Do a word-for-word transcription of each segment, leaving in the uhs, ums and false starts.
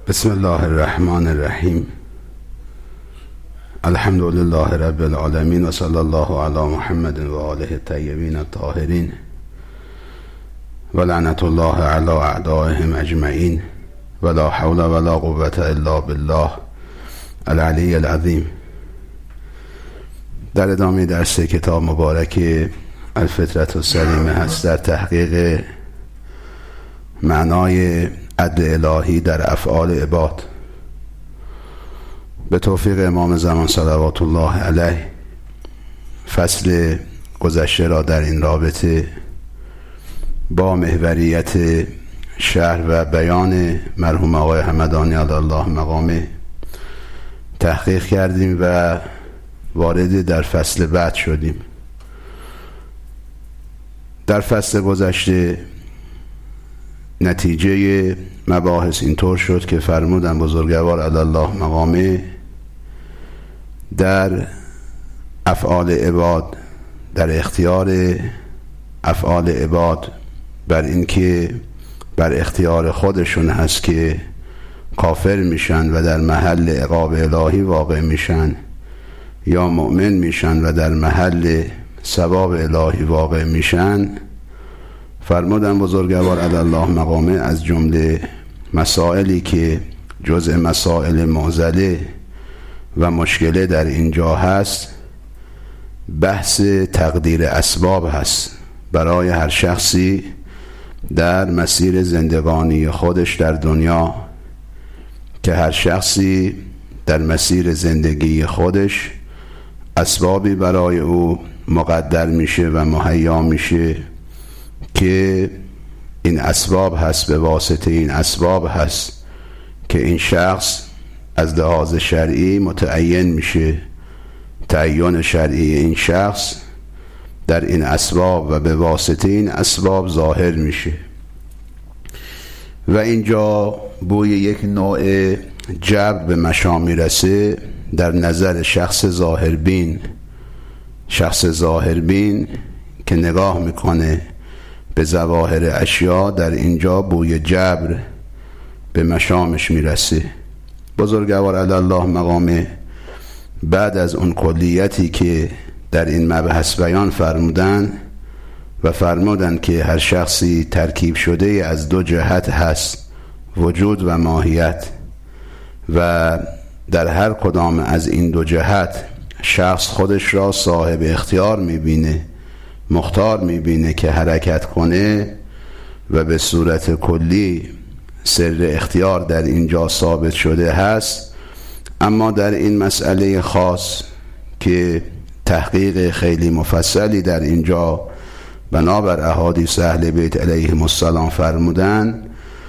بسم الله الرحمن الرحیم. الحمد لله رب العالمین و صلی الله علی محمد و آله الطیبین الطاهرین و لعنت الله علی اعدائهم اجمعین و لا حول ولا قوة الا بالله العلی العظیم. در ادامه درس کتاب مبارک الفطرة السلیمه هست در تحقیق معنای عدل الهی در افعال عباد. به توفیق امام زمان صلوات الله علیه فصل گذشته را در این رابطه با محوریت شرح و بیان مرحوم آقای همدانی علی الله مقامه تحقیق کردیم و وارد در فصل بعد شدیم. در فصل گذشته نتیجه مباحث اینطور شد که فرمودن بزرگوار علی الله مقامه در افعال عباد، در اختیار افعال عباد بر این که بر اختیار خودشون هست که کافر میشن و در محل عقاب الهی واقع میشن یا مؤمن میشن و در محل ثواب الهی واقع میشن. فرمودن بزرگوار علی الله مقامه از جمله مسائلی که جزء مسائل معضله و مشکله در اینجا هست بحث تقدیر اسباب هست برای هر شخصی در مسیر زندگانی خودش در دنیا، که هر شخصی در مسیر زندگی خودش اسبابی برای او مقدر میشه و مهیا میشه که این اسباب هست، به واسطه این اسباب هست که این شخص از لحاظ شرعی متعین میشه. تعین شرعی این شخص در این اسباب و به واسطه این اسباب ظاهر میشه و اینجا بوی یک نوع جبر به مشام میرسه در نظر شخص ظاهربین. شخص ظاهربین که نگاه میکنه به ظواهر اشیا در اینجا بوی جبر به مشامش میرسه. بزرگوار علی الله مقامه بعد از اون کلیتی که در این مبحث بیان فرمودن و فرمودن که هر شخصی ترکیب شده از دو جهت هست، وجود و ماهیت، و در هر کدام از این دو جهت شخص خودش را صاحب اختیار میبینه، مختار میبینه که حرکت کنه و به صورت کلی سر اختیار در اینجا ثابت شده هست. اما در این مسئله خاص که تحقیق خیلی مفصلی در اینجا بنابر احادیث اهل بیت علیهم السلام فرمودن،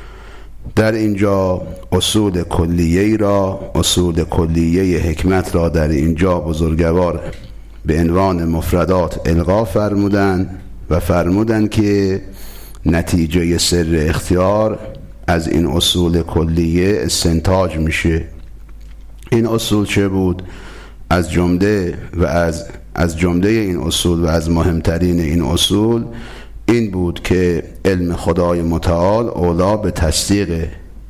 در اینجا اصول کلیه را اصول کلیه حکمت را در اینجا بزرگوار به عنوان مفردات القا فرمودن و فرمودن که نتیجه سر اختیار از این اصول کلیه استنتاج میشه. این اصول چه بود؟ از جمله و از از جمله این اصول و از مهمترین این اصول این بود که علم خدای متعال اولا به تصدیق.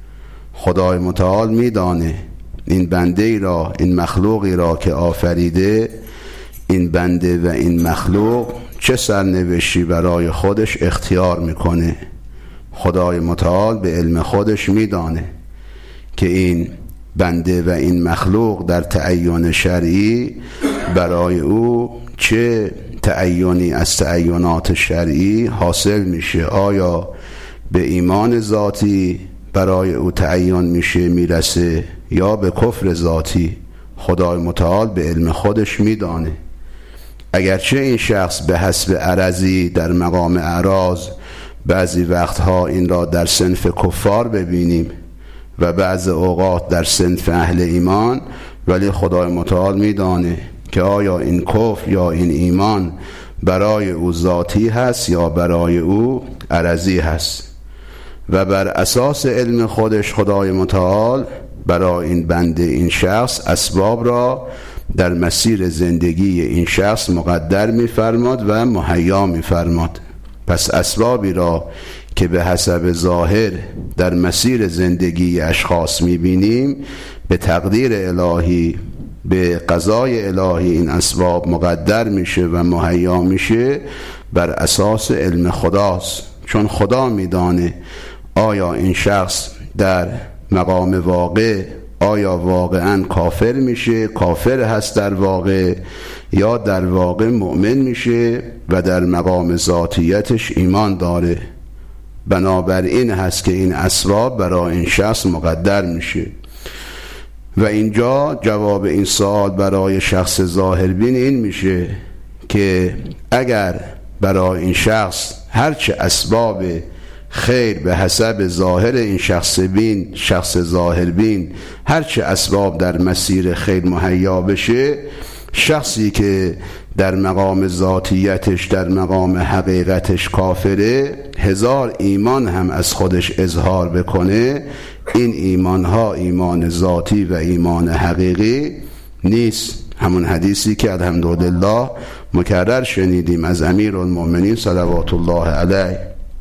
خدای متعال میدانه این بنده را، این مخلوقی را که آفریده، این بنده و این مخلوق چه سرنوشتی برای خودش اختیار میکنه. خدای متعال به علم خودش میدانه که این بنده و این مخلوق در تعین شرعی برای او چه تعینی از تعینات شرعی حاصل میشه. آیا به ایمان ذاتی برای او تعین میشه میرسه یا به کفر ذاتی؟ خدای متعال به علم خودش میدانه. اگرچه این شخص به حسب عرضی در مقام اعراض بعضی وقتها این را در صنف کفار ببینیم و بعض اوقات در صنف اهل ایمان، ولی خدای متعال میدانه که آیا این کفر یا این ایمان برای او ذاتی هست یا برای او عرضی هست. و بر اساس علم خودش خدای متعال برای این بنده این شخص اسباب را در مسیر زندگی این شخص مقدر می‌فرماد و مهیا می‌فرماد. پس اسبابی را که به حسب ظاهر در مسیر زندگی اشخاص میبینیم به تقدیر الهی، به قضای الهی این اسباب مقدر میشه و مهیا میشه بر اساس علم خداست. چون خدا میدانه آیا این شخص در مقام واقع آیا واقعا کافر میشه، کافر هست در واقع، یا در واقع مؤمن میشه و در مقام ذاتیتش ایمان داره. بنابراین هست که این اسباب برای این شخص مقدر میشه. و اینجا جواب این سوال برای شخص ظاهربین این میشه که اگر برای این شخص هرچه اسباب خیر به حسب ظاهر این شخص بین شخص ظاهربین هرچه اسباب در مسیر خیر مهیا بشه، شخصی که در مقام ذاتیتش در مقام حقیقتش کافره، هزار ایمان هم از خودش اظهار بکنه، این ایمان ها ایمان ذاتی و ایمان حقیقی نیست. همون حدیثی که الحمدلله مکرر شنیدیم از امیرالمؤمنین صلوات الله علیه،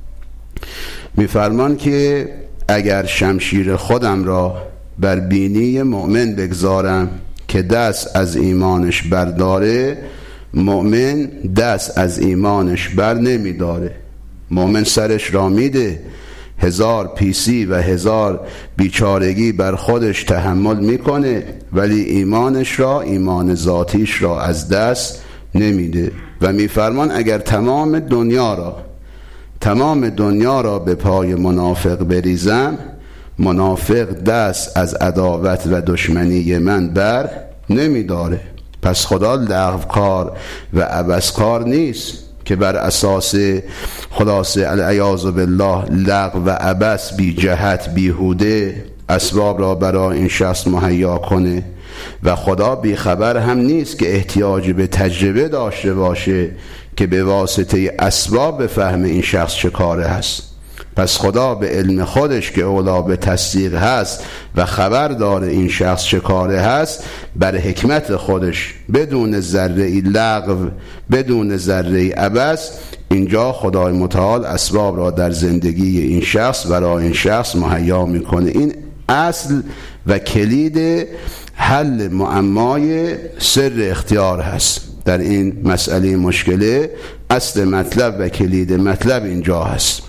میفرمان که اگر شمشیر خودم را بر بینی مؤمن بگذارم که دست از ایمانش برداره، مؤمن دست از ایمانش بر نمیداره. مؤمن سرش را میده، هزار پیسی و هزار بیچارگی بر خودش تحمل میکنه، ولی ایمانش را، ایمان ذاتیش را از دست نمیده. و میفرمان اگر تمام دنیا را تمام دنیا را به پای منافق بریزم، منافق دست از عداوت و دشمنی من بر نمیداره. پس خدا لغوکار و عبثکار نیست که بر اساس خلاصه العیاذ بالله لغو و عبث بی جهت بیهوده اسباب را برای این شخص مهیا کنه. و خدا بی خبر هم نیست که احتیاج به تجربه داشته باشه که به واسطه اسباب به فهم این شخص چه کاره هست. پس خدا به علم خودش که اولا به تصدیق هست و خبر داره این شخص چه کاره هست، بر حکمت خودش بدون ذره لغو بدون ذره عبث اینجا خدای متعال اسباب را در زندگی این شخص برای این شخص مهیا میکنه. این اصل و کلید حل معمای سر اختیار هست. در این مسئله مشکله اصل مطلب و کلید مطلب اینجا هست.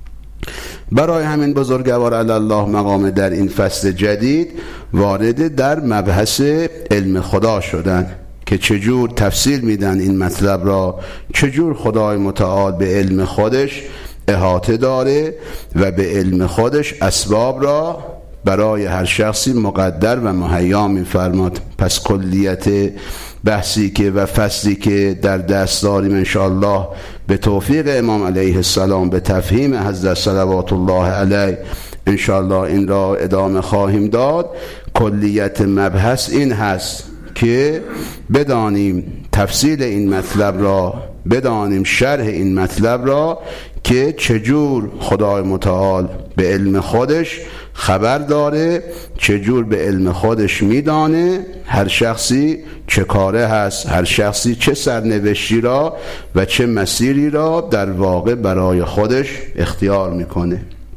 برای همین بزرگوار علی الله مقام در این فصل جدید وارد در مبحث علم خدا شدن که چجور تفسیر میدن این مطلب را، چجور خدای متعال به علم خودش احاطه داره و به علم خودش اسباب را برای هر شخصی مقدر و مهیا می‌فرماد. پس کلیت بحثی که و فصلی که در دست داریم انشاءالله به توفیق امام علیه السلام به تفهیم حضرت صلوات الله علیه انشاءالله این را ادامه خواهیم داد. کلیت مبحث این هست که بدانیم تفصیل این مطلب را، بدانیم شرح این مطلب را که چجور خدای متعال به علم خودش خبر داره، چجور به علم خودش میدانه هر شخصی چه کاره هست، هر شخصی چه سرنوشتی را و چه مسیری را در واقع برای خودش اختیار میکنه.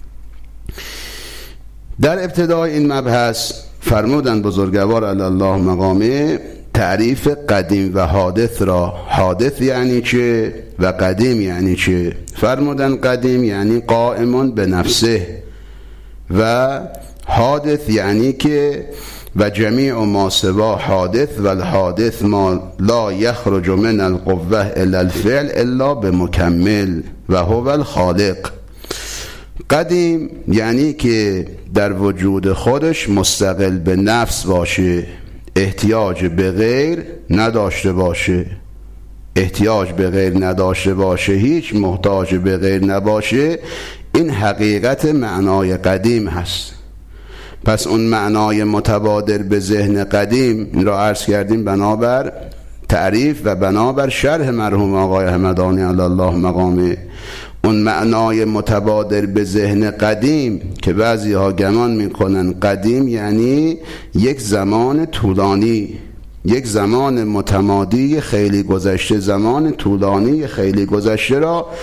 در ابتدای این مبحث فرمودن بزرگوار علی الله مقامه تعریف قدیم و حادث را. حادث یعنی چه و قدیم یعنی چه؟ فرمودن قدیم یعنی قائمون به نفسه و حادث یعنی که و جمیع ما سوا حادث و الحادث ما لا یخرج من القوه الا الفعل الا بمکمل و هو الخالق. قدیم یعنی که در وجود خودش مستقل به نفس باشه، احتیاج به غیر نداشته باشه، احتیاج به غیر نداشته باشه، هیچ محتاج به غیر نباشه. این حقیقت معنای قدیم هست. پس اون معنای متبادر به ذهن قدیم این را عرض کردیم بنابر تعریف و بنابر شرح مرحوم آقای همدانی علی الله مقامه. اون معنای متبادر به ذهن قدیم که بعضی ها گمان میکنن قدیم یعنی یک زمان طولانی، یک زمان متمادی خیلی گذشته، زمان طولانی خیلی گذشته را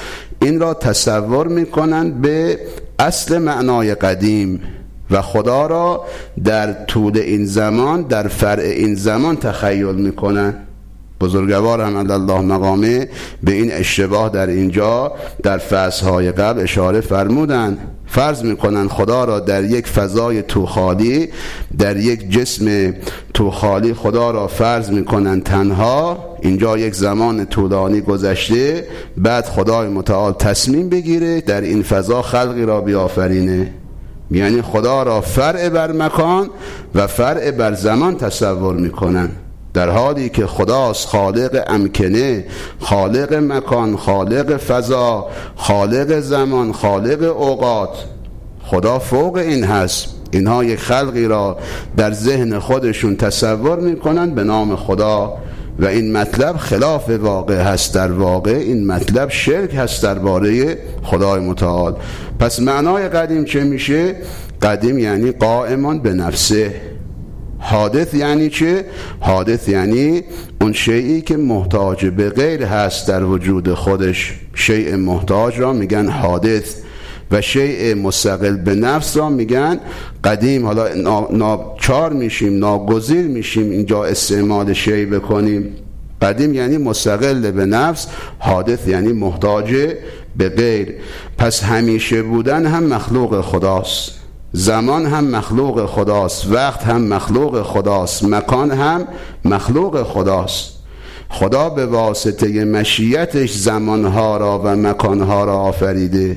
این را تصور میکنند به اصل معنای قدیم و خدا را در طول این زمان، در فرع این زمان تخیل میکنند. بزرگوار حمد الله مقامه به این اشتباه در اینجا در فصلهای قبل اشاره فرمودند. فرض میکنن خدا را در یک فضای توخالی، در یک جسم توخالی خدا را فرض میکنن تنها. اینجا یک زمان طولانی گذشته، بعد خدای متعال تصمیم بگیره در این فضا خلقی را بیافرینه. یعنی خدا را فرع بر مکان و فرع بر زمان تصور میکنن، در حالی که خداست خالق امکنه، خالق مکان، خالق فضا، خالق زمان، خالق اوقات. خدا فوق این هست. اینها یک خلقی را در ذهن خودشون تصور میکنن به نام خدا و این مطلب خلاف واقع هست. در واقع این مطلب شرک هست درباره خدای متعال. پس معنای قدیم چه میشه؟ قدیم یعنی قائمان به نفسه. حادث یعنی چه؟ حادث یعنی اون شیئی که محتاج به غیر هست در وجود خودش. شیء محتاج را میگن حادث و شیء مستقل به نفس را میگن قدیم. حالا ناچار میشیم، ناگزیر میشیم اینجا استعمال شیء بکنیم. قدیم یعنی مستقل به نفس، حادث یعنی محتاج به غیر. پس همیشه بودن هم مخلوق خداست، زمان هم مخلوق خداست، وقت هم مخلوق خداست، مکان هم مخلوق خداست. خدا به واسطه مشیتش زمانها را و مکانها را آفریده.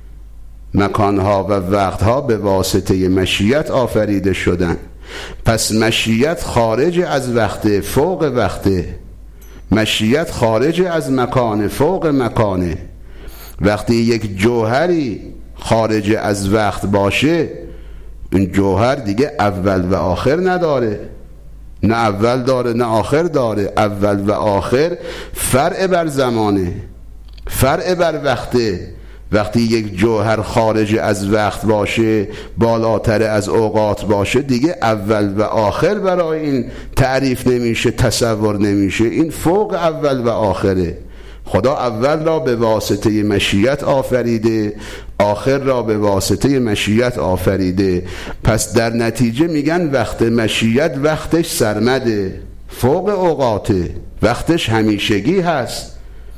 مکانها و وقتها به واسطه مشیت آفریده شدن. پس مشیت خارج از وقت، فوق وقته. مشیت خارج از مکان، فوق مکانه. وقتی یک جوهری خارج از وقت باشه، این جوهر دیگه اول و آخر نداره. نه اول داره نه آخر داره. اول و آخر فرع بر زمانه، فرع بر وقته. وقتی یک جوهر خارج از وقت باشه، بالاتر از اوقات باشه، دیگه اول و آخر برای این تعریف نمیشه، تصور نمیشه. این فوق اول و آخره. خدا اول را به واسطه مشیت آفریده، آخر را به واسطه مشیت آفریده. پس در نتیجه میگن وقت مشیت وقتش سرمده، فوق اوقاته، وقتش همیشگی هست.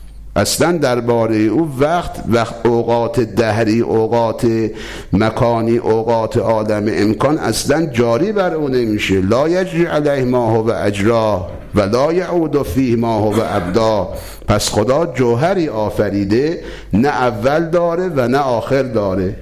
اصلا درباره او وقت وقت اوقات دهری، اوقات مکانی، اوقات عالم امکان اصلا جاری بر او نمیشه. لا یجری علیه ما هو اجرا و لا یعود فیه ما هو ابدا. پس خدا جوهری آفریده، نه اول داره و نه آخر داره،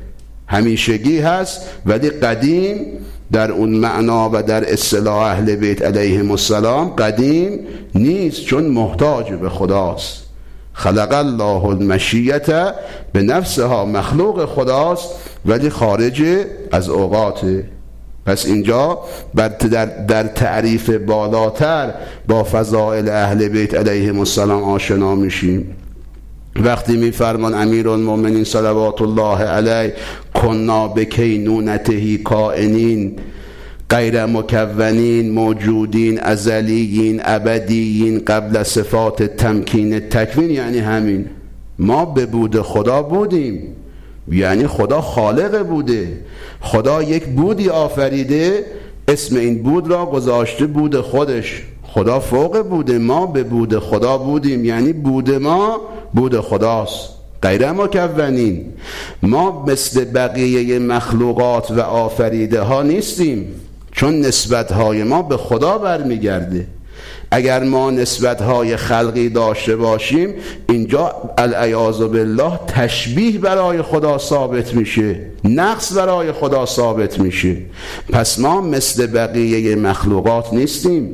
همیشگی هست. ولی قدیم در اون معنا و در اصطلاح اهل بیت علیهم السلام قدیم نیست، چون محتاج به خداست. خلق الله المشیت به نفسها، مخلوق خداست ولی خارج از اوقاته. پس اینجا در, در تعریف بالاتر با فضائل اهل بیت علیهم السلام آشنا میشیم. وقتی میفرمان امیرالمومنین صلوات الله علیه کنا بکینونته کائنین غیر مکونین موجودین ازلیین ابدیین قبل صفات تمکین تکوین. یعنی همین، ما به بود خدا بودیم، یعنی خدا خالق بوده. خدا یک بودی آفریده، اسم این بود را گذاشته بود خودش. خدا فوق بوده، ما به بود خدا بودیم، یعنی بود ما بود خداست. غیر مکونین، ما مثل بقیه مخلوقات و آفریده ها نیستیم، چون نسبت‌های ما به خدا برمیگرده. اگر ما نسبت‌های خلقی داشته باشیم، اینجا العیاذ بالله تشبیه برای خدا ثابت میشه، نقص برای خدا ثابت میشه. پس ما مثل بقیه مخلوقات نیستیم،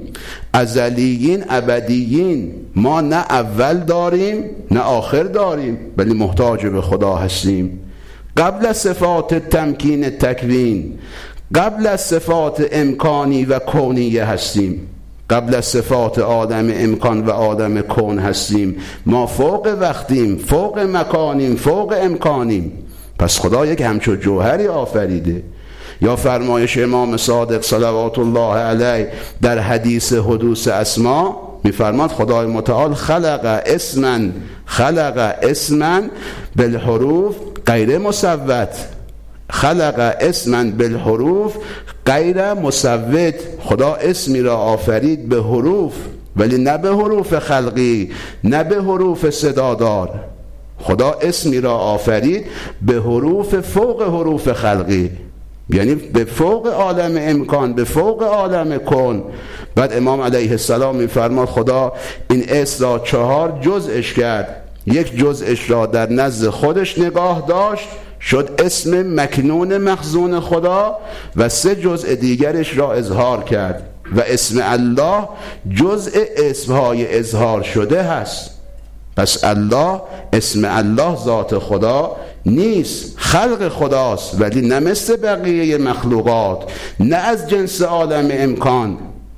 ازلیین ابدیین. ما نه اول داریم نه آخر داریم، ولی محتاج به خدا هستیم. قبل صفات تمکین تکوین، قبل از صفات امکانی و کونیه هستیم، قبل از صفات آدم امکان و آدم کون هستیم. ما فوق وقتیم، فوق مکانیم، فوق امکانیم. پس خدا یک همچون جوهری آفریده. یا فرمایش امام صادق صلوات الله علیه در حدیث حدوث اسما میفرماد خدای متعال خلق اسما خلق اسما بالحروف غیر مصوت، خلق اسما بالحروف غیر مصوت، خدا اسمی را آفرید به حروف ولی نه به حروف خلقی، نه به حروف صدادار. خدا اسمی را آفرید به حروف فوق حروف خلقی، یعنی به فوق عالم امکان، به فوق عالم کن. بعد امام علیه السلام میفرماد خدا این اسم را چهار جزءش کرد، یک جزءش را در نزد خودش نگاه داشت شد اسم مکنون مخزون خدا و سه جزء دیگرش را اظهار کرد و اسم الله جزء اسمهای اظهار شده هست. پس الله، اسم الله ذات خدا نیست، خلق خداست، ولی نه مثل بقیه مخلوقات، نه از جنس عالم امکان.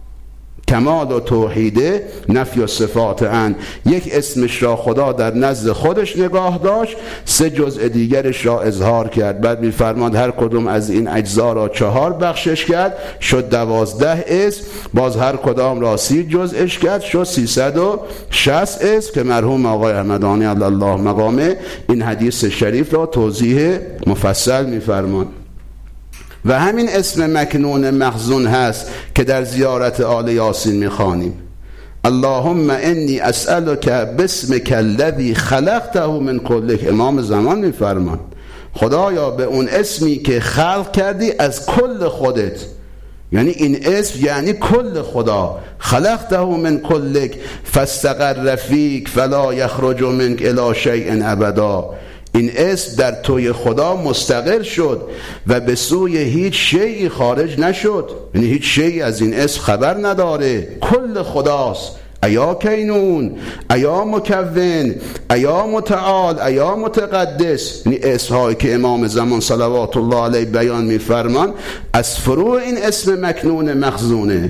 کمال و توحیده نفی و صفات ان. یک اسمش را خدا در نزد خودش نگاه داشت، سه جزء دیگرش را اظهار کرد. بعد میفرماد هر کدوم از این اجزا را چهار بخشش کرد شد دوازده اسم، باز هر کدام را سی جزءش کرد شد سیصد و شصت اسم که مرحوم آقای احمدانی علی الله مقامه این حدیث شریف را توضیح مفصل میفرماد. و همین اسم مکنون مخزون هست که در زیارت آل یاسین میخوانیم اللهم انی اسألک باسمک الذی خلقته من کلک. امام زمان میفرمان خدایا به اون اسمی که خلق کردی از کل خودت، یعنی این اسم یعنی کل خدا، خلقته من کلک فاستقر فیک فلا یخرج منک الی شیء ابدا. این اسم در توی خدا مستقر شد و به سوی هیچ شیئی خارج نشد، یعنی هیچ شیئی از این اسم خبر نداره، کل خداست. ایا کینون، ایا مکون، ایا متعال، ایا متقدس. یعنی اسمهایی که امام زمان صلوات الله علیه بیان میفرمان از فروع این اسم مکنون مخزونه.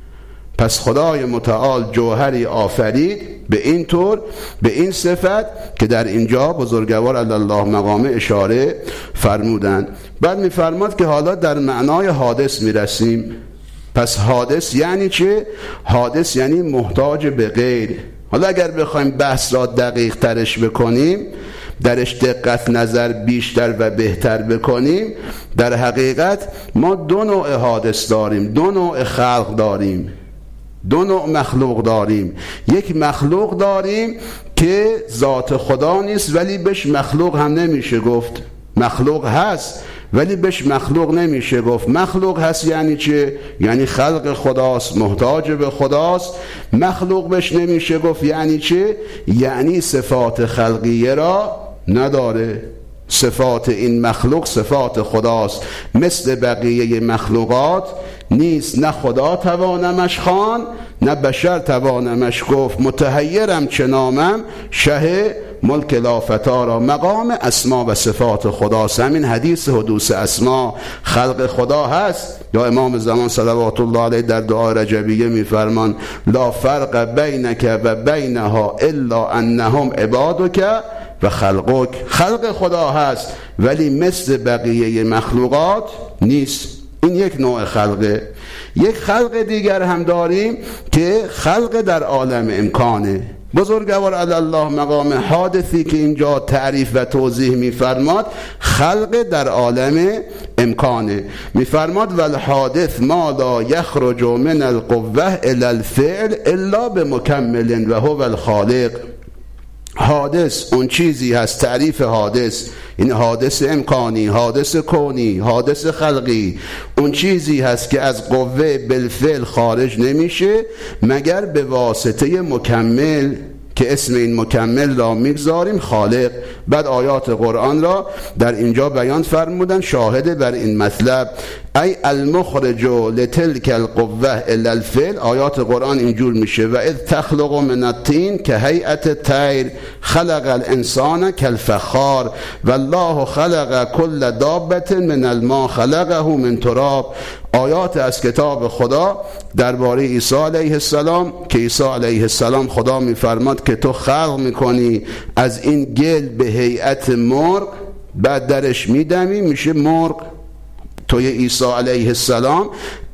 پس خدای متعال جوهری آفرید به این طور، به این صفت که در اینجا بزرگوار علی الله مقامه اشاره فرمودند. بعد میفرماد که حالا در معنای حادث میرسیم. پس حادث یعنی چه؟ حادث یعنی محتاج به غیر. حالا اگر بخوایم بحث را دقیق ترش بکنیم، درش دقت نظر بیشتر و بهتر بکنیم، در حقیقت ما دو نوع حادث داریم، دو نوع خلق داریم، دو نوع مخلوق داریم. یک مخلوق داریم که ذات خدا نیست ولی بهش مخلوق هم نمیشه گفت. مخلوق هست ولی بهش مخلوق نمیشه گفت. مخلوق هست یعنی چه؟ یعنی خلق خداست، محتاج به خداست. مخلوق بهش نمیشه گفت یعنی چه؟ یعنی صفات خلقیه را نداره. صفات این مخلوق صفات خداست، مثل بقیه مخلوقات نیست. نه خدا توانمش خوان، نه بشر توانمش گفت. متحیرم چه نامم شه ملک لافتارا. مقام اسما و صفات خداست. همین حدیث حدوث اسما خلق خدا هست. یا امام زمان صلوات الله علیه در دعای رجبیه میفرمان لا فرق بینک و بینها الا انهم عبادک و خلقک. خلق خدا هست ولی مثل بقیه مخلوقات نیست. این یک نوع خلقه. یک خلق دیگر هم داریم که خلق در عالم امکانه. بزرگوار علی الله مقام حادثی که اینجا تعریف و توضیح میفرماد خلق در عالم امکانه. میفرماد والحادث ما لا یخرج من القوه الی الفعل الا بمکمل و هو الخالق. حادث اون چیزی هست، تعریف حادث این حادث امکانی، حادث کونی، حادث خلقی، اون چیزی هست که از قوه بالفعل خارج نمیشه مگر به واسطه مکمل که اسم این مکمل را میگذاریم خالق. بعد آیات قرآن را در اینجا بیان فرمودن شاهد بر این مطلب. ای المخرج لتلک القوه الی الفعل. آیات قرآن اینجور میشه و اذ تخلق من الطین که هیئت الطیر خلق الانسان کالفخار والله خلق کل دابة من الماء خلقه من تراب. آیات از کتاب خدا درباره عیسی علیه السلام که عیسی علیه السلام خدا میفرماد که تو خلق میکنی از این گل به هیئت مرغ، بعد درش میدمی میشه مرغ. توی عیسی علیه السلام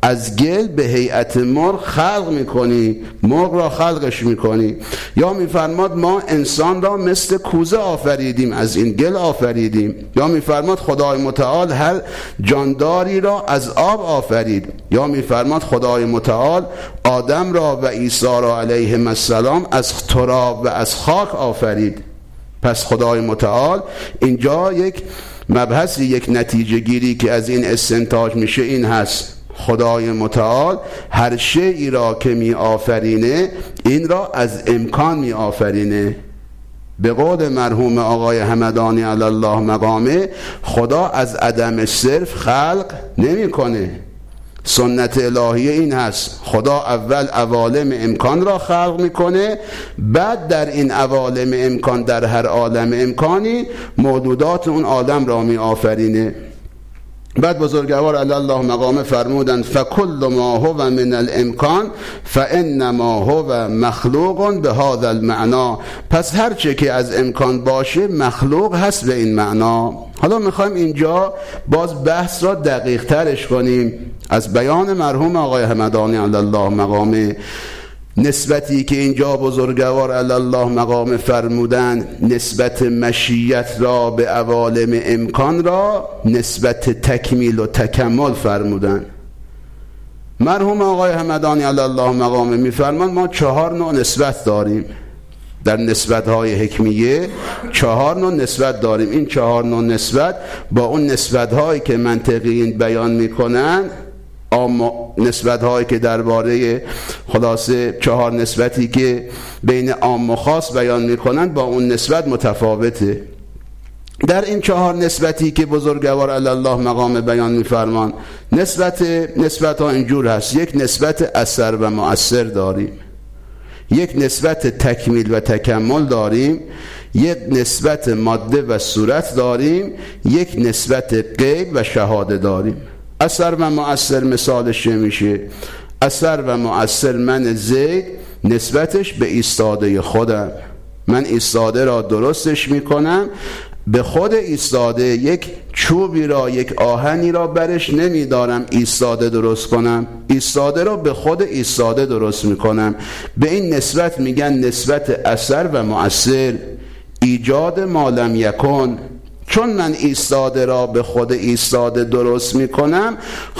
از گل به هیئت مرغ خلق میکنی، مرغ را خلقش میکنی. یا میفرماد ما انسان را مثل کوزه آفریدیم، از این گل آفریدیم. یا میفرماد خدای متعال هر جانداری را از آب آفرید. یا میفرماد خدای متعال آدم را و عیسی را علیهم السلام از تراب و از خاک آفرید. پس خدای متعال اینجا یک مبحثی، یک نتیجه گیری که از این استنتاج میشه این هست: خدای متعال هر شیئی را که می آفرینه این را از امکان می آفرینه. به قول مرحوم آقای همدانی علی الله مقامه، خدا از عدم صرف خلق نمی کنه. سنت الهیه این هست: خدا اول عوالم امکان را خلق میکنه، بعد در این عوالم امکان، در هر عالم امکانی موجودات اون عالم را می آفرینه. بعد بزرگوار علی الله مقامه فرمودند: فکل ما هو من الامکان فانما هو مخلوق به هذا المعنى. پس هر چه که از امکان باشه مخلوق هست به این معنا. حالا میخوایم اینجا باز بحث را دقیق ترش کنیم از بیان مرحوم آقای همدانی علی الله مقامه. نسبتی که اینجا بزرگوار علی الله مقام فرمودن، نسبت مشیت را به عوالم امکان را نسبت تکمیل و تکمل فرمودن. مرحوم آقای همدانی علی الله مقام میفرمان ما چهار نوع نسبت داریم در نسبت‌های حکمیه. چهار نوع نسبت داریم. این چهار نوع نسبت با اون نسبت‌هایی که منطقیین بیان میکنن، نسبت هایی که درباره خلاصه چهار نسبتی که بین عام و خاص بیان میکنن با اون نسبت متفاوته. در این چهار نسبتی که بزرگوار علی الله مقام بیان میفرمان، نسبت نسبت ها اینجور هست: یک نسبت اثر و مؤثر داریم، یک نسبت تکمیل و تکمل داریم، یک نسبت ماده و صورت داریم، یک نسبت غیب و شهاده داریم. اثر و مؤثر مثالش میشه: اثر و مؤثر من زید نسبتش به ایستاده خودم، من ایستاده را درستش میکنم، به خود ایستاده یک چوبی را، یک آهنی را برش نمیدارم ایستاده درست کنم، ایستاده را به خود ایستاده درست میکنم. به این نسبت میگن نسبت اثر و مؤثر، ایجاد ما لم یکن. چون من ایستاده را به خود ایستاده درست میکنم،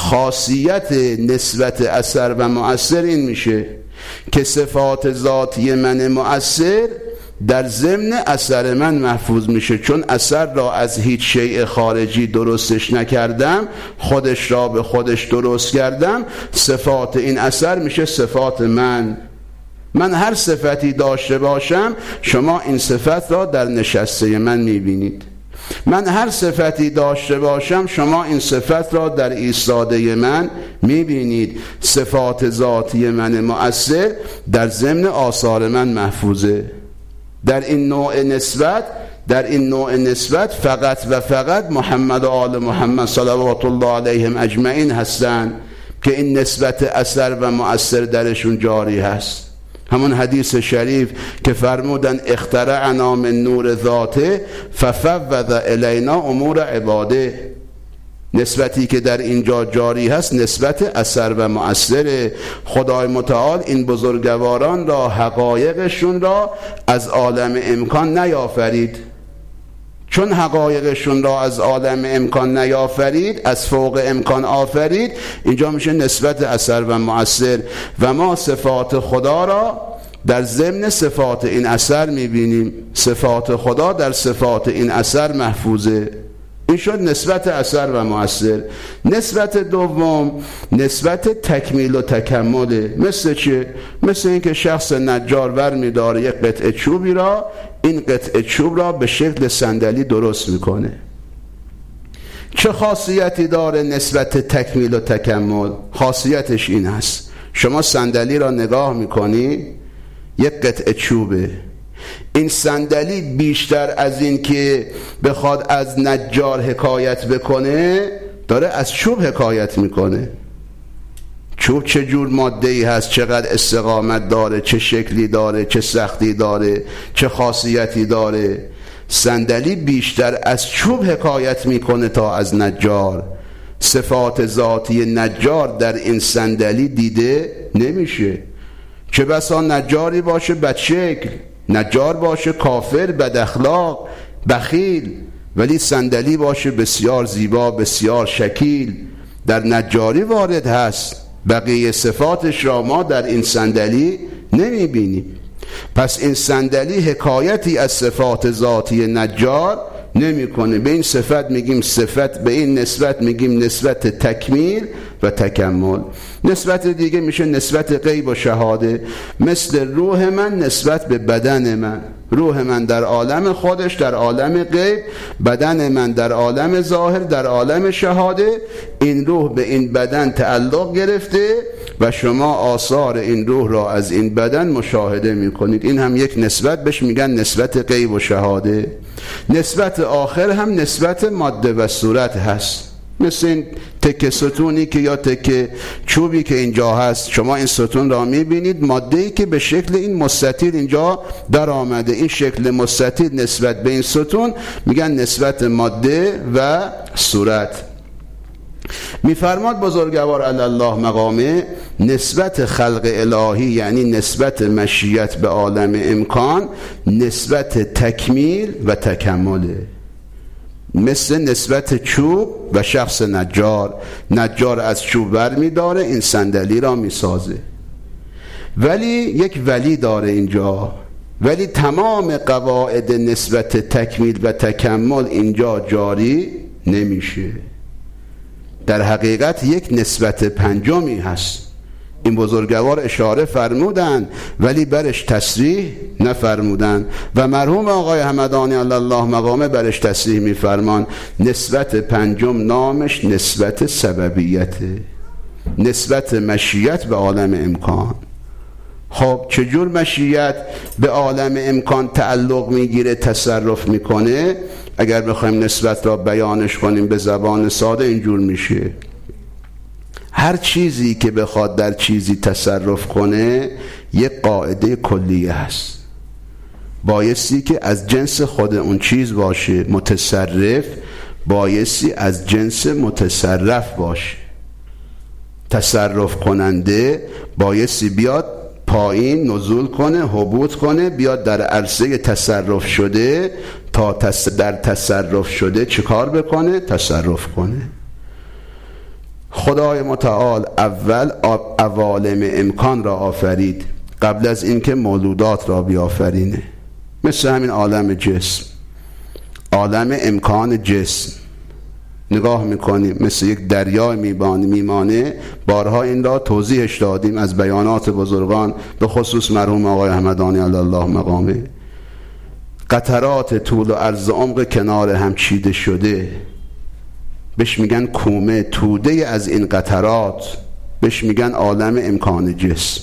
خاصیت نسبت اثر و مؤثر این میشه که صفات ذاتی من مؤثر در ضمن اثر من محفوظ میشه. چون اثر را از هیچ شیء خارجی درستش نکردم، خودش را به خودش درست کردم، صفات این اثر میشه صفات من. من هر صفتی داشته باشم شما این صفت را در نشسته من میبینید. من هر صفتی داشته باشم شما این صفت را در ایستاده من میبینید. صفات ذاتی من مؤثر در ضمن آثار من محفوظه. در این نوع نسبت در این نوع نسبت فقط و فقط محمد و آل محمد صلوات الله علیهم اجمعین هستند که این نسبت اثر و مؤثر درشون جاری هست. همون حدیث شریف که فرمودن اخترعنا من نور ذاته ففوض الینا امور عباده، نسبتی که در اینجا جاری هست نسبت اثر و مؤثر. خدای متعال این بزرگواران را، حقایقشون را از عالم امکان نیافرید. چون حقایقشون را از عالم امکان نیافرید، از فوق امکان آفرید، اینجا میشه نسبت اثر و مؤثر. و ما صفات خدا را در ضمن صفات این اثر میبینیم. صفات خدا در صفات این اثر محفوظه. این شد نسبت اثر و مؤثر. نسبت دوم نسبت تکمیل و تکمله. مثل چه؟ مثل اینکه شخص نجار ور میداره یک قطعه چوبی را، این قطعه چوب را به شکل صندلی درست میکنه. چه خاصیتی داره نسبت تکمیل و تکمل؟ خاصیتش این است: شما صندلی را نگاه میکنی، یک قطعه چوبه. این صندلی بیشتر از این که بخواد از نجار حکایت بکنه، داره از چوب حکایت میکنه. چوب چه جور ماده‌ای هست، چقدر استقامت داره، چه شکلی داره، چه سختی داره، چه خاصیتی داره. صندلی بیشتر از چوب حکایت میکنه تا از نجار. صفات ذاتی نجار در این صندلی دیده نمیشه. چه بسا نجاری باشه بدشکل، نجار باشه کافر، بد اخلاق، بخیل، ولی صندلی باشه بسیار زیبا، بسیار شکیل، در نجاری وارد هست، بقیه صفاتش را ما در این صندلی نمیبینیم. پس این صندلی حکایتی از صفات ذاتی نجار نمیکنه. به این صفت میگیم صفت، به این نسبت میگیم نسبت تکمیل و تکمل. نسبت دیگه میشه نسبت غیب و شهاده، مثل روح من نسبت به بدن من، روح من در عالم خودش، در عالم غیب، بدن من در عالم ظاهر، در عالم شهاده. این روح به این بدن تعلق گرفته و شما آثار این روح را از این بدن مشاهده میکنید. این هم یک نسبت، بهش میگن نسبت غیب و شهاده. نسبت آخر هم نسبت ماده و صورت هست، مثل این تکه ستونی که یا تکه چوبی که اینجا هست، شما این ستون را میبینید، ماده‌ای که به شکل این مستطیل اینجا در آمده، این شکل مستطیل نسبت به این ستون میگن نسبت ماده و صورت. میفرماد بزرگوار علی الله مقامه نسبت خلق الهی، یعنی نسبت مشیت به عالم امکان، نسبت تکمیل و تکمله، مثل نسبت چوب و شخص نجار. نجار از چوب بر می داره، این صندلی را می سازه. ولی یک ولی داره اینجا، ولی تمام قواعد نسبت تکمیل و تکمل اینجا جاری نمیشه. در حقیقت یک نسبت پنجمی هست. این بزرگوار اشاره فرمودن ولی برش تصریح نفرمودن و مرحوم آقای همدانی علی الله مقامه برش تصریح میفرمان. نسبت پنجم نامش نسبت سببیته، نسبت مشیت به عالم امکان. خب چجور مشیت به عالم امکان تعلق میگیره، تصرف میکنه؟ اگر بخوایم نسبت را بیانش کنیم به زبان ساده اینجور میشه: هر چیزی که بخواد در چیزی تصرف کنه یک قاعده کلیه هست، بایستی که از جنس خود اون چیز باشه. متصرف بایستی از جنس متصرف باشه. تصرف کننده بایستی بیاد پایین نزول کنه، هبوط کنه، بیاد در عرصه تصرف شده تا تص... در تصرف شده چه کار بکنه؟ تصرف کنه. خدای متعال اول عوالم امکان را آفرید قبل از اینکه مولودات را بیافرینه. مثل همین عالم جسم، عالم امکان جسم نگاه میکنیم مثل یک دریا میمانه. بارها این را توضیحش دادیم از بیانات بزرگان، به خصوص مرحوم آقای همدانی علی الله مقامه. قطرات طول و عرض عمق کنار هم چیده شده، بهش میگن کومه. توده از این قطرات بهش میگن عالم امکان جسم.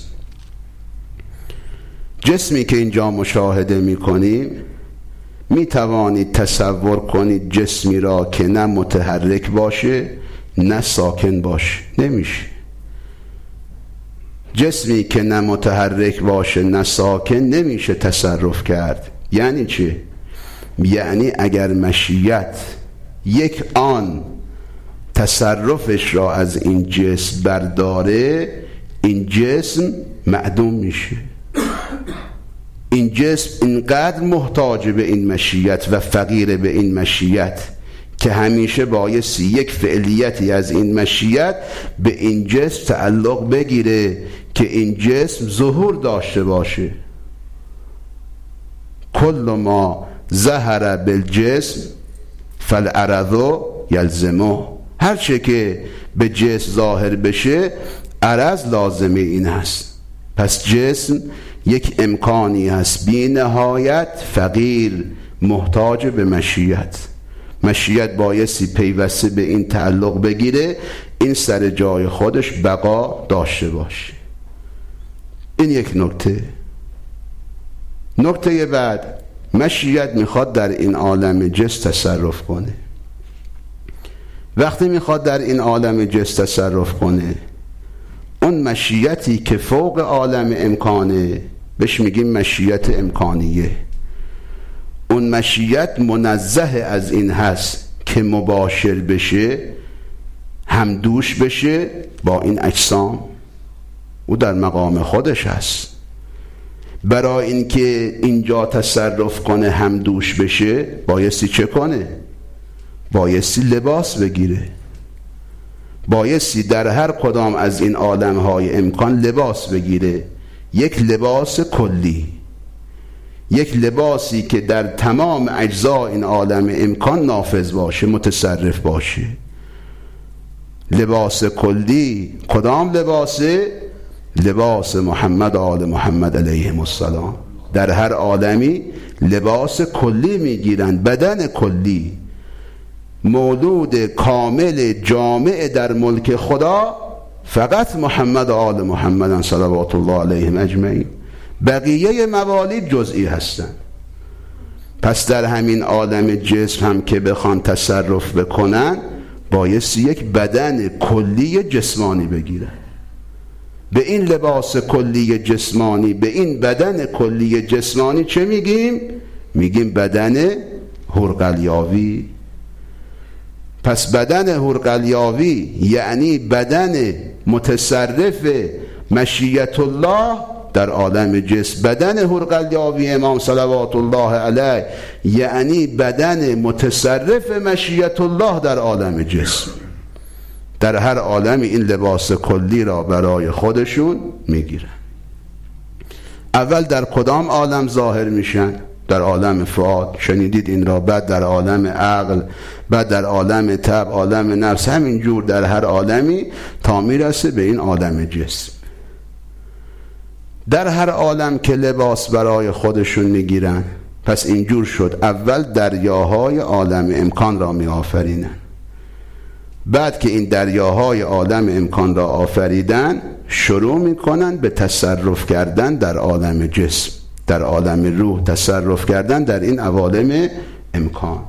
جسمی که اینجا مشاهده میکنیم میتوانید تصور کنید جسمی را که نه متحرک باشه نه ساکن باشه؟ نمیشه. جسمی که نه متحرک باشه نه ساکن نمیشه تصرف کرد. یعنی چه؟ یعنی اگر مشیت یک آن تصرفش را از این جسم برداره، این جسم معدوم میشه. این جسم اینقدر محتاج به این مشیت و فقیر به این مشیت که همیشه بایستی یک فعلیتی از این مشیت به این جسم تعلق بگیره که این جسم ظهور داشته باشه. کل ما ظهر بالجسم فالعرض یلزمه. هر چه که به جسم ظاهر بشه عرض لازمه این هست. پس جسم یک امکانی هست بی نهایت فقیر، محتاج به مشیت. مشیت بایستی پیوسته به این تعلق بگیره، این سر جای خودش بقا داشته باشه. این یک نکته. نکته بعد، مشیت میخواد در این عالم جسم تصرف کنه. وقتی میخواد در این عالم جسم تصرف کنه، اون مشیتی که فوق عالم امکانه بهش میگیم مشیت امکانیه. اون مشیت منزه از این هست که مباشر بشه، همدوش بشه با این اجسام، او در مقام خودش هست. برای اینکه اینجا تصرف کنه همدوش بشه بایستی چه کنه؟ بایستی لباس بگیره، بایستی در هر کدام از این عالم‌های امکان لباس بگیره، یک لباس کلی، یک لباسی که در تمام اجزا این عالم امکان نافذ باشه، متصرف باشه. لباس کلی کدام لباسه؟ لباس محمد و آل محمد علیهم السلام. در هر عالمی لباس کلی میگیرن، بدن کلی، مولود کامل جامع در ملک خدا فقط محمد و آل محمد صلوات الله علیهم اجمعین. بقیه موالید جزئی هستند. پس در همین عالم جسم هم که بخوان تصرف بکنن بایستی یک بدن کلی جسمانی بگیرن. به این لباس کلی جسمانی، به این بدن کلی جسمانی چه میگیم؟ میگیم بدن حرقلیاوی. پس بدن حرقلیاوی یعنی بدن متصرف مشیت الله در عالم جسم. بدن حرقلیاوی امام صلوات الله علیه یعنی بدن متصرف مشیت الله در عالم جسم. در هر عالمی این لباس کلی را برای خودشون میگیرن. اول در کدام عالم ظاهر میشن؟ در عالم فؤاد، شنیدید این را. بعد در عالم عقل، بعد در عالم طبع، عالم نفس، همین جور در هر عالمی تا میرسه به این عالم جسم. در هر عالم که لباس برای خودشون میگیرن، پس اینجور شد اول دریاهای عالم امکان را می آفرینن. بعد که این دریاهای عالم امکان را آفریدن شروع میکنن به تصرف کردن در عالم جسم، در عالم روح، تصرف کردن در این عوالم امکان.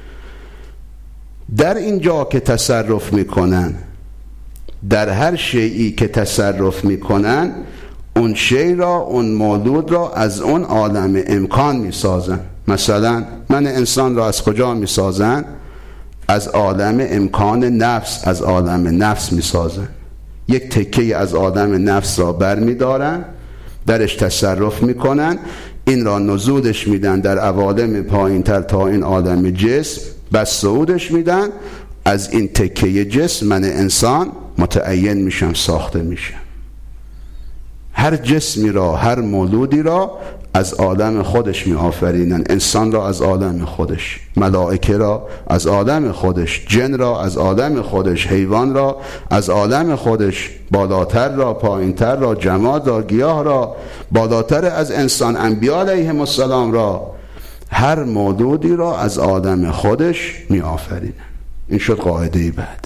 در اینجا که تصرف میکنن، در هر شیئی که تصرف میکنن، اون شی را، اون مولود را از اون عالم امکان میسازن. مثلا من انسان را از کجا میسازن؟ از عالم امکان نفس، از عالم نفس میسازن. یک تکه از عالم نفس را بر میدارن، درش تصرف میکنن، این را نزولش میدن در عوالم پایین تر تا این عالم جسم، بس صعودش میدن. از این تکه جسم من انسان متعین میشم، ساخته میشم. هر جسمی را، هر مولودی را از عالم خودش می آفرینن. انسان را از عالم خودش، ملائکه را از عالم خودش، جن را از عالم خودش، حیوان را از عالم خودش، بالاتر را، پایینتر را، جماد را، گیاه را، بالاتر از انسان انبیاء علیهم السلام را، هر مولودی را از عالم خودش می آفرینن. این شد قاعده بعد.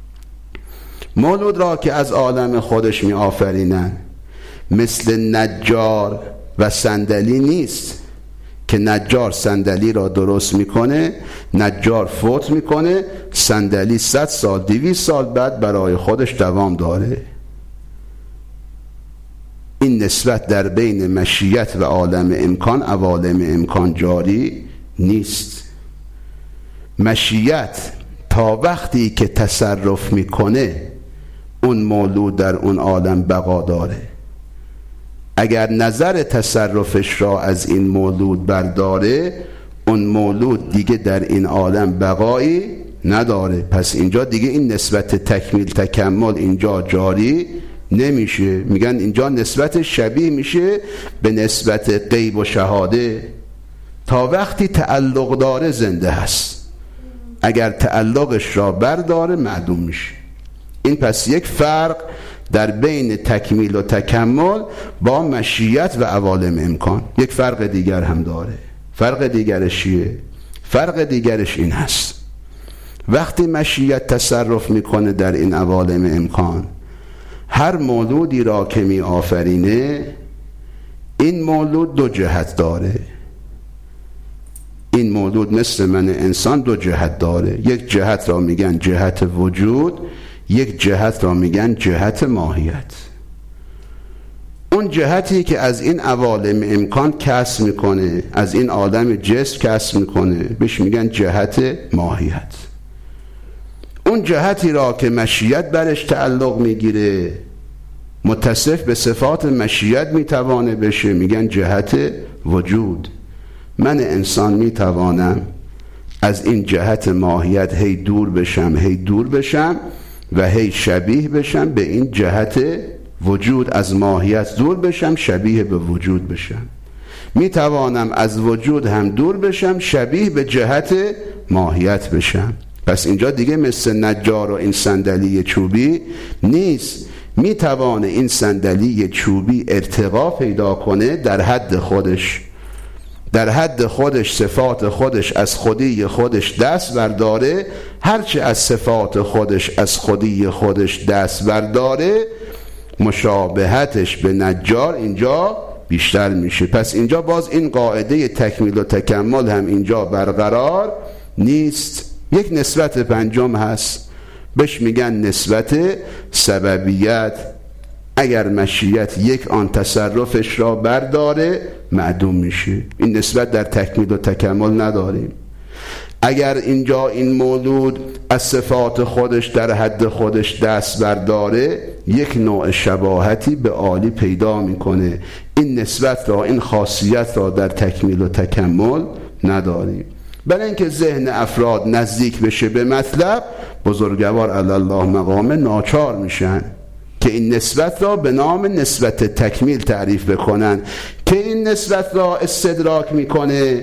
مولود را که از عالم خودش می آفرینن مثل نجار و صندلی نیست که نجار صندلی را درست میکنه، نجار فوت میکنه، صندلی صد سال، دویست سال بعد برای خودش دوام داره. این نسبت در بین مشیت و عالم امکان، عوالم امکان جاری نیست. مشیت تا وقتی که تصرف میکنه اون مولود در اون عالم بقا داره. اگر نظر تصرفش را از این مولود برداره، اون مولود دیگه در این عالم بقایی نداره. پس اینجا دیگه این نسبت تکمیل تکمل اینجا جاری نمیشه. میگن اینجا نسبت شبیه میشه به نسبت غیب و شهاده. تا وقتی تعلق داره زنده هست، اگر تعلقش را برداره معدوم میشه. این پس یک فرق در بین تکمیل و تکمل با مشیت و عوالم امکان. یک فرق دیگر هم داره. فرق دیگرش چیه؟ فرق دیگرش این هست: وقتی مشیت تصرف میکنه در این عوالم امکان، هر مولودی را که می آفرینه، این مولود دو جهت داره. این مولود مثل من انسان دو جهت داره. یک جهت را میگن جهت وجود، یک جهت را میگن جهت ماهیت. اون جهتی که از این عوالم امکان کسب میکنه، از این عالم جسم کسب میکنه، بهش میگن جهت ماهیت. اون جهتی را که مشیت برش تعلق میگیره، متصف به صفات مشیت میتوانه بشه، میگن جهت وجود. من انسان میتوانم از این جهت ماهیت هی دور بشم هی دور بشم و هی شبیه بشم به این جهت وجود، از ماهیت دور بشم شبیه به وجود بشم. میتوانم از وجود هم دور بشم شبیه به جهت ماهیت بشم. پس اینجا دیگه مثل نجار و این صندلی چوبی نیست. میتوانه این صندلی چوبی ارتقا پیدا کنه در حد خودش، در حد خودش صفات خودش از خودی خودش دست برداره. هرچه از صفات خودش از خودی خودش دست برداره مشابهتش به نجار اینجا بیشتر میشه. پس اینجا باز این قاعده تکمیل و تکمل هم اینجا برقرار نیست. یک نسبت پنجم هست، بهش میگن نسبت سببیت. اگر مشیت یک آن تصرفش را برداره معدوم میشه. این نسبت در تکمیل و تکمل نداریم. اگر اینجا این مولود از صفات خودش در حد خودش دست برداره یک نوع شباهتی به عالی پیدا میکنه. این نسبت را، این خاصیت را در تکمیل و تکمل نداریم. برای اینکه ذهن افراد نزدیک بشه به مطلب، بزرگوار علی الله مقام ناچار میشن که این نسبت را به نام نسبت تکمیل تعریف بکنن که این نسبت را استدراک میکنه،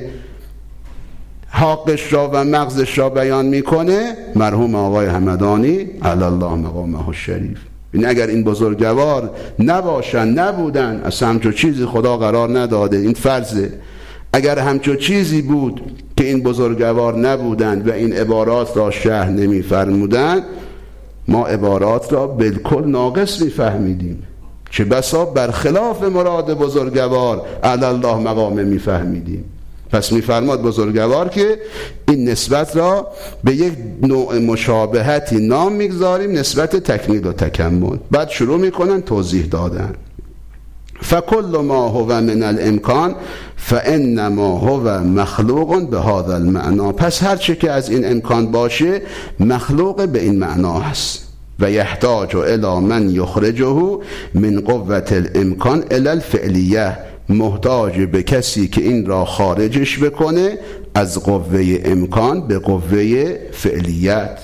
حقش را و مغزش را بیان میکنه مرحوم آقای همدانی علی الله مقامه الشریف. این اگر این بزرگوار نباشن، نبودن، اصلا همچون چیزی خدا قرار نداده، این فرضه. اگر همچون چیزی بود که این بزرگوار نبودند و این عبارات را شرح نمی‌فرمودند، ما عبارات را بالکل ناقص می‌فهمیدیم، چه بسا برخلاف مراد بزرگوار علی الله مقامه می‌فهمیدیم. پس می‌فرماد بزرگوار که این نسبت را به یک نوع مشابهتی نام می‌گذاریم، نسبت تکمیل و تکمل. بعد شروع می‌کنن توضیح دادن. فکل ما هو من الامکان فانما هو مخلوق به هذا المعنى. پس هر چه که از این امکان باشه مخلوق به این معنا هست. و یحتاج الی من یخرجه من قوة الامکان الی الفعلیه، محتاج به کسی که این را خارجش بکنه از قوه امکان به قوه فعلیت.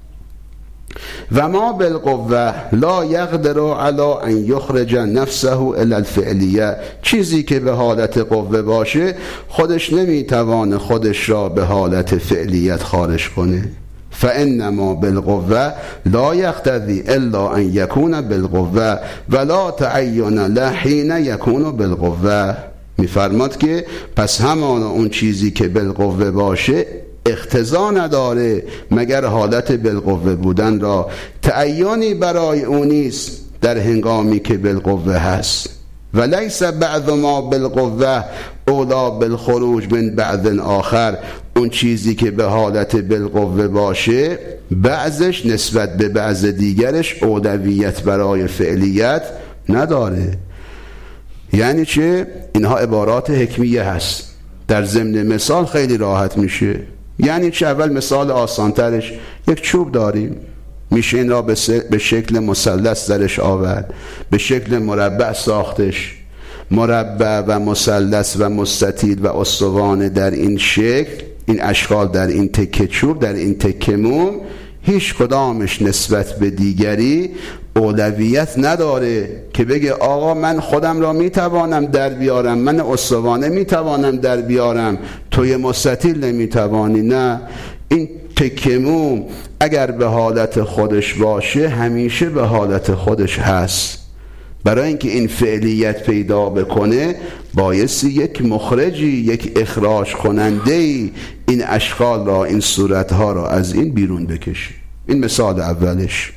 و ما بالقوه لا یقدر علی ان یخرج نفسه الی الفعلیه. چیزی که به حالت قوه باشه خودش نمیتوانه خودش را به حالت فعلیت خارج کنه. فانما بالقوه لا یقتضی الا ان یکون بالقوه ولا تعین له حین یکون بالقوه. میفرماد که پس همان اون چیزی که بالقوه باشه اقتضا نداره مگر حالت بالقوه بودن را. تعیینی برای اون نیست در هنگامی که بالقوه هست. و لیس بعض ما بالقوه اولا بالخروج من بعض آخر. اون چیزی که به حالت بالقوه باشه بعضش نسبت به بعض دیگرش اولویت برای فعلیت نداره. یعنی چه؟ اینها عبارات حکمیه هست. در ضمن مثال خیلی راحت میشه. یعنی چه؟ اول مثال آسانترش، یک چوب داریم، میشه این را به شکل مثلث درش آورد، به شکل مربع ساختش. مربع و مثلث و مستطیل و استوانه در این شکل، این اشکال در این تکه چوب، در این تکه موم، هیچ کدامش نسبت به دیگری اولویت نداره که بگه آقا من خودم را میتوانم در بیارم، من استوانه میتوانم در بیارم، توی مستطیل نمیتوانی. نه، این تکه موم اگر به حالت خودش باشه همیشه به حالت خودش هست. برای اینکه این فعلیت پیدا بکنه بایستی یک مخرجی، یک اخراج کننده‌ای این اشکال را، این صورتها را از این بیرون بکشه. این مثال اولش.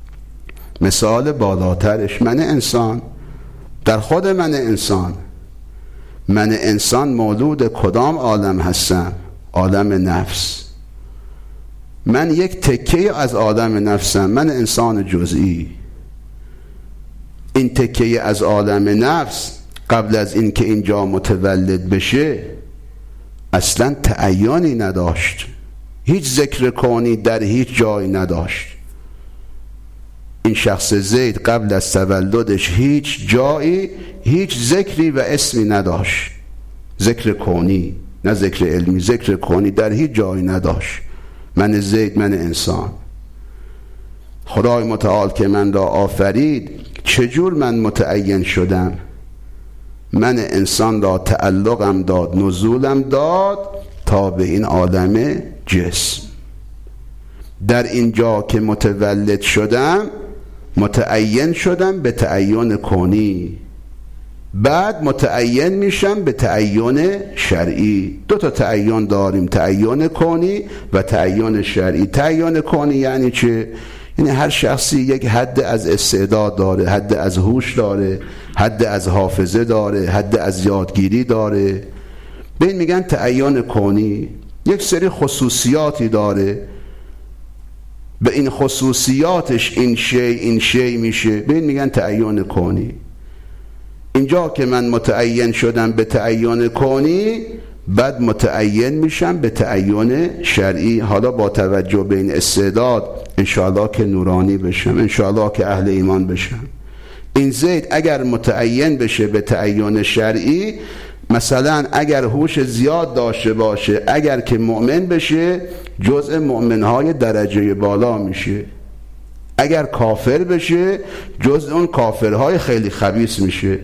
مثال بالاترش، من انسان، در خود من انسان، من انسان مولود کدام عالم هستم؟ عالم نفس. من یک تکه از عالم نفسم، من انسان جزئی. این تکه از عالم نفس قبل از این که اینجا متولد بشه اصلا تعیینی نداشت. هیچ ذکر کونی در هیچ جای نداشت. این شخص زید قبل از تولدش هیچ جایی هیچ ذکری و اسمی نداشت، ذکر کونی، نه ذکر علمی، ذکر کونی در هیچ جایی نداشت. من زید، من انسان. خدای متعال که من را آفرید، چجور من متعین شدم؟ من انسان را تعلقم داد، نزولم داد تا به این عالم جسم. در اینجا که متولد شدم متعین شدم به تعین کونی، بعد متعین میشم به تعین شرعی. دو تا تعین داریم، تعین کونی و تعین شرعی. تعین کونی یعنی چه؟ یعنی هر شخصی یک حد از استعداد داره، حد از هوش داره، حد از حافظه داره، حد از یادگیری داره. به این میگن تعین کونی. یک سری خصوصیاتی داره، به این خصوصیاتش این شی این شی میشه، به این میگن تعین کونی. اینجا که من متعین شدم به تعین کونی، بعد متعین میشم به تعین شرعی. حالا با توجه به این استعداد انشاءالله که نورانی بشم، انشاءالله که اهل ایمان بشم. این زید اگر متعین بشه به تعین شرعی، مثلا اگر هوش زیاد داشته باشه، اگر که مؤمن بشه، جزء مؤمنهای درجه بالا میشه. اگر کافر بشه، جزء اون کافرهای خیلی خبیث میشه.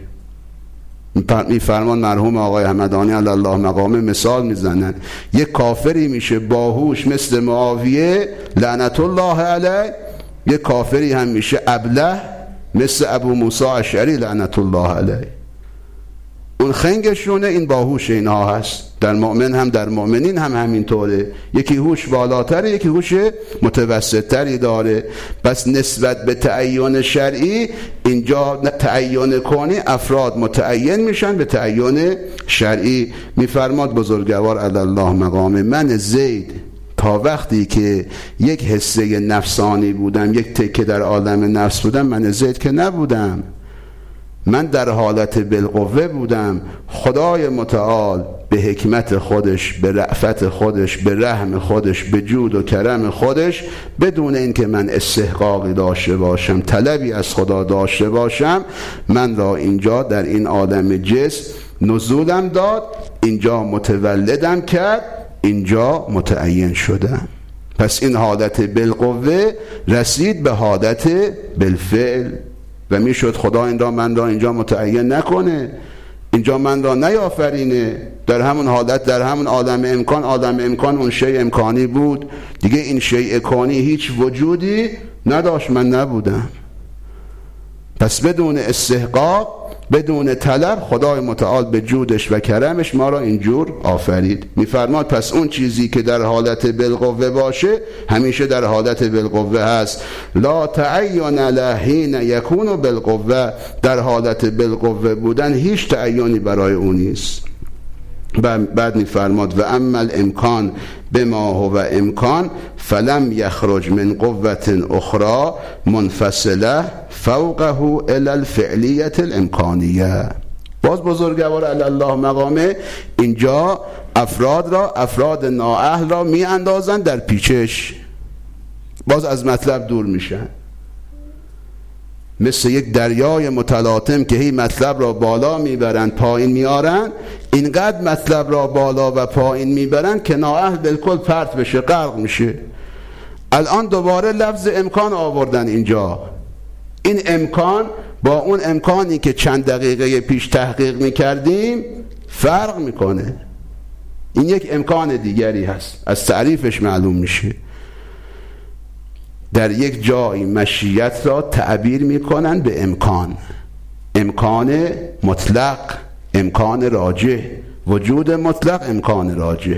میفرمان مرحوم آقای همدانی علی الله مقامه مثال میزنن، یک کافری میشه باهوش مثل معاویه لعنت الله علیه، یک کافری هم میشه ابله مثل ابو موسی اشعری لعنت الله علیه. اون خنگشونه، این باهوش اینها هست. در مؤمن هم در مؤمنین هم همینطوره، یکی هوش بالاتره، یکی هوش متوسطتری داره. پس نسبت به تعین شرعی، اینجا تعین کونی افراد متعین میشن به تعین شرعی. میفرماد بزرگوار علی الله مقامه، من زید تا وقتی که یک حصه نفسانی بودم، یک تکه در عالم نفس بودم، من زید که نبودم، من در حالت بالقوه بودم. خدای متعال به حکمت خودش، به رأفت خودش، به رحم خودش، به جود و کرم خودش، بدون اینکه من استحقاقی داشته باشم، طلبی از خدا داشته باشم، من را اینجا در این عالم جسم نزولم داد، اینجا متولدم کرد، اینجا متعین شدم. پس این حالت بالقوه رسید به حالت بالفعل و میشد خدا این را من را اینجا متعین نکنه، اینجا من را نیافرینه. در همون حالت، در همون عالم امکان، عالم امکان اون شیء امکانی بود دیگه، این شیء کانی هیچ وجودی نداشت، من نبودم. پس بدون استحقاق، بدون طلب، خدای متعال به جودش و کرمش ما را اینجور آفرید. میفرماد پس اون چیزی که در حالت بالقوه باشه همیشه در حالت بالقوه هست. لا تعین له حین یکون بالقوه، در حالت بالقوه بودن هیچ تعیینی برای اون نیست. بعد میفرماد و اما الامکان بما هو امکان فلم یخرج من قوة اخرى منفصله فوقه الى الفعلیة الامکانیه. باز بزرگوار علی الله مقامه اینجا افراد را، افراد نااهل را می اندازن در پیچش، باز از مطلب دور میشن، مثل یک دریای متلاطم که هی مطلب را بالا میبرن پایین میارن، اینقدر مطلب را بالا و پایین میبرن که نااهل بالکل پرت بشه، غرق میشه. الان دوباره لفظ امکان آوردن اینجا. این امکان با اون امکانی که چند دقیقه پیش تحقیق میکردیم فرق میکنه. این یک امکان دیگری هست، از تعریفش معلوم میشه. در یک جای مشیت را تعبیر میکنن به امکان، امکان مطلق، امکان راجح، وجود مطلق، امکان راجح.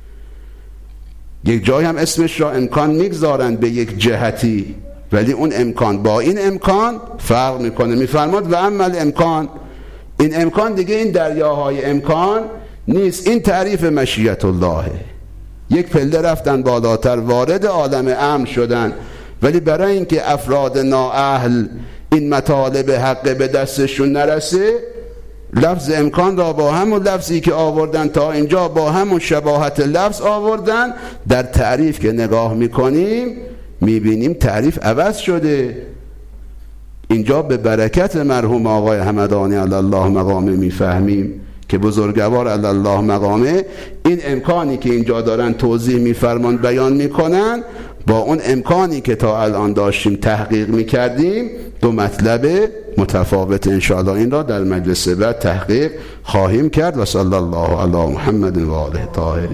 یک جای هم اسمش را امکان میگذارن به یک جهتی، ولی اون امکان با این امکان فرق میکنه. میفرماد و اما الامکان، این امکان دیگه این دریاهای امکان نیست، این تعریف مشیت الله. یک پله رفتن بالاتر، وارد عالم امن شدن، ولی برای اینکه افراد نااهل این مطالب حق به دستشون نرسه، لفظ امکان را با همون لفظی که آوردن تا اینجا با همون شباهت لفظ آوردن، در تعریف که نگاه میکنیم میبینیم تعریف عوض شده. اینجا به برکت مرحوم آقای همدانی علی الله مقامه میفهمیم که بزرگوار علی الله مقامه این امکانی که اینجا دارن توضیح میفرمان بیان میکنن با اون امکانی که تا الان داشتیم تحقیق میکردیم دو مطلب متفاوت. انشاءالله این را در مجلس بعد تحقیق خواهیم کرد. و صلی الله علی محمد و آله طاهرین.